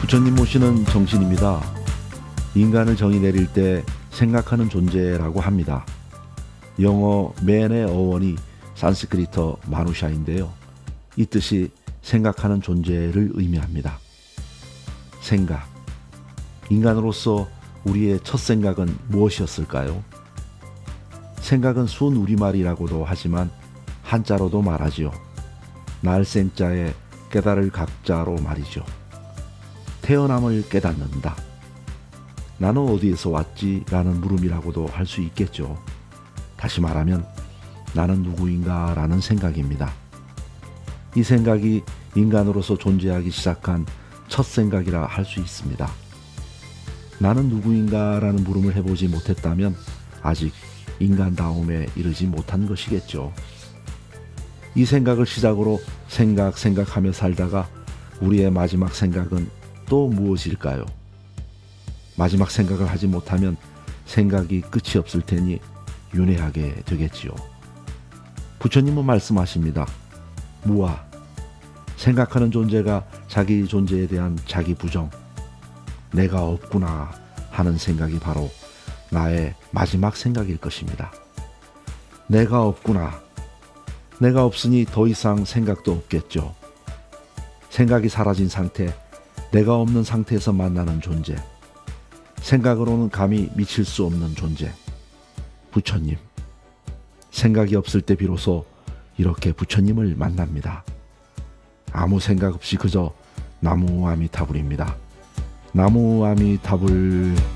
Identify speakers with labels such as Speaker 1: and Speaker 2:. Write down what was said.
Speaker 1: 부처님 모시는 정신입니다. 인간을 정의 내릴 때 생각하는 존재라고 합니다. 영어 man의 어원이 산스크리트 마누샤인데요. 이 뜻이 생각하는 존재를 의미합니다. 생각. 인간으로서 우리의 첫 생각은 무엇이었을까요? 생각은 순 우리말이라고도 하지만 한자로도 말하지요. 날생자에 깨달을 각자로 말이죠. 태어남을 깨닫는다. 나는 어디에서 왔지? 라는 물음이라고도 할 수 있겠죠. 다시 말하면 나는 누구인가? 라는 생각입니다. 이 생각이 인간으로서 존재하기 시작한 첫 생각이라 할 수 있습니다. 나는 누구인가? 라는 물음을 해보지 못했다면 아직 인간다움에 이르지 못한 것이겠죠. 이 생각을 시작으로 생각하며 살다가 우리의 마지막 생각은 또 무엇일까요? 마지막 생각을 하지 못하면 생각이 끝이 없을 테니 윤회하게 되겠지요. 부처님은 말씀하십니다. 무아, 생각하는 존재가 자기 존재에 대한 자기 부정, 내가 없구나 하는 생각이 바로 나의 마지막 생각일 것입니다. 내가 없구나. 내가 없으니 더 이상 생각도 없겠죠. 생각이 사라진 상태, 내가 없는 상태에서 만나는 존재, 생각으로는 감히 미칠 수 없는 존재, 부처님. 생각이 없을 때 비로소 이렇게 부처님을 만납니다. 아무 생각 없이 그저 나무 아미타불입니다. 나무 아미타불.